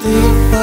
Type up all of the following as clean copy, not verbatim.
Ты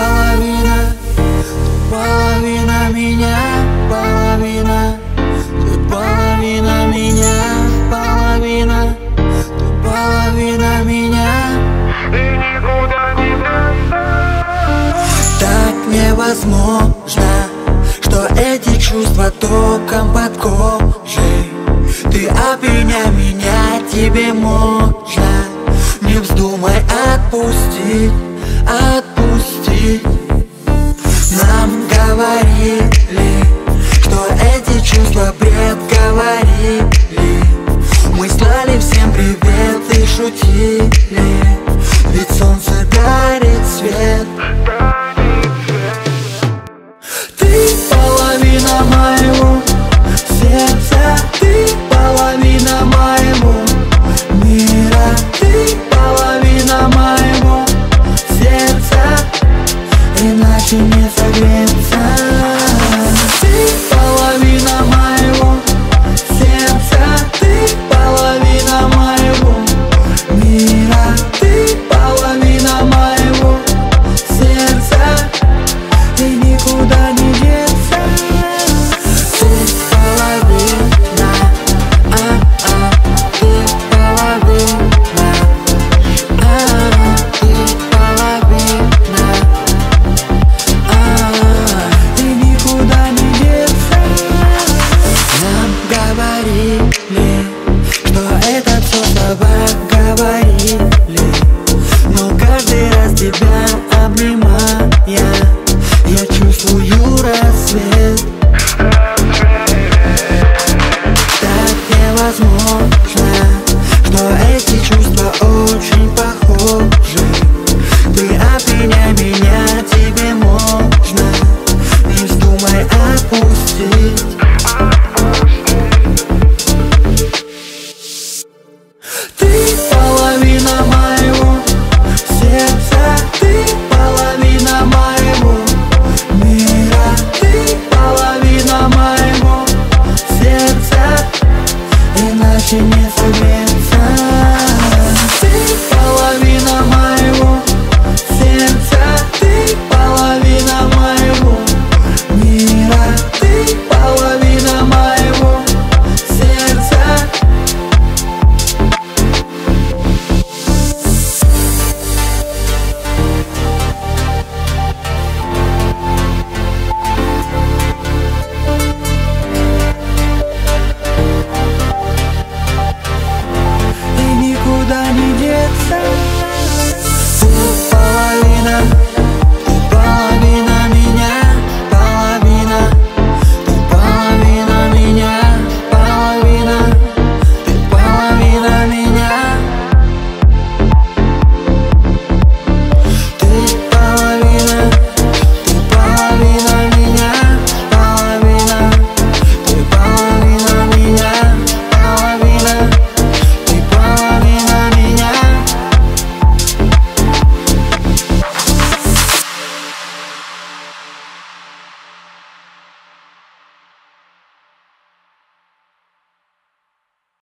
половина меня, половина. Ты половина меня, половина. Ты половина меня. И никуда не деться. Так невозможно, что эти чувства током под кожей. Ты обвиняй меня, тебе можно. Не вздумай отпустить, отпустить. Нам говорили, что эти чувства бред, говорили. Мы слали всем привет и шутили, ведь солнце дарит свет. Ты половина моего сердца, ты половина моего мира. Ты половина моего сердца, иначе не согреться. Ты половина моего сердца, ты половина моего мира. Ты половина моего сердца, и никуда не деться. Ты половина, ты половина, ты половина, и никуда не деться. Нам говорили, что это все слова говорили, но каждый раз тебя обнимая, я чувствую рассвет. Так невозможно, что эти чувства очень похожи. Ты обвиняй меня, тебе можно. Не вздумай отпустить.